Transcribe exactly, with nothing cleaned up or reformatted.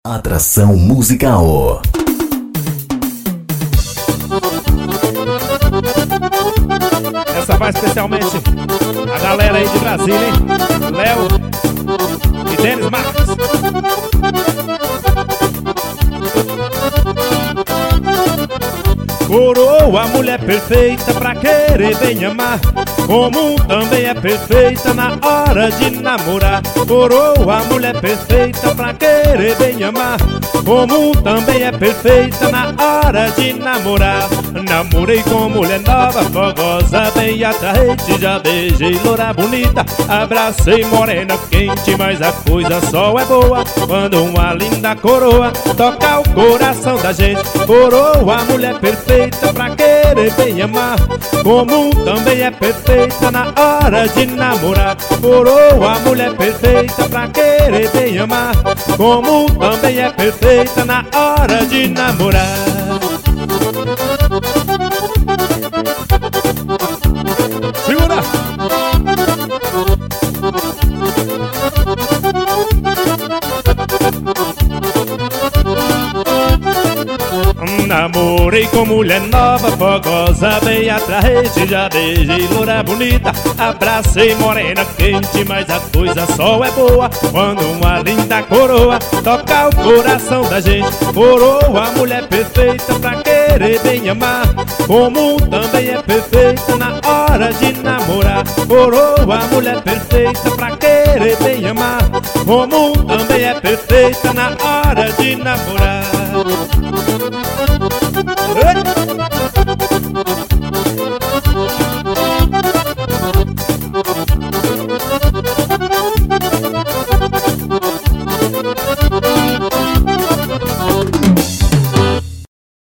Atração musical. Essa vai especialmente a galera aí de Brasília, hein? Léo e Denis Marques. Coroa, mulher perfeita pra querer bem amar, como também é perfeita na hora de namorar. Coroa, mulher perfeita pra querer bem amar, como também é perfeita na hora de namorar. Namorei com mulher nova, fogosa, bem atraente, já beijei loura bonita, abracei morena quente, mas a coisa só é boa quando uma linda coroa toca o coração da gente. Coroa, mulher perfeita pra querer bem amar, como também é perfeita na hora de namorar. Coroa, mulher perfeita pra querer bem amar, como também é perfeita na hora de namorar. Segura! Namorei com mulher nova, fogosa, bem atraente, já beijei loura bonita, abracei morena quente, mas a coisa só é boa quando uma linda coroa toca o coração da gente. Coroa, mulher perfeita pra querer bem amar, como também é perfeita na hora de namorar. Coroa, mulher perfeita pra querer bem amar, como também é perfeita na hora de namorar. Ei!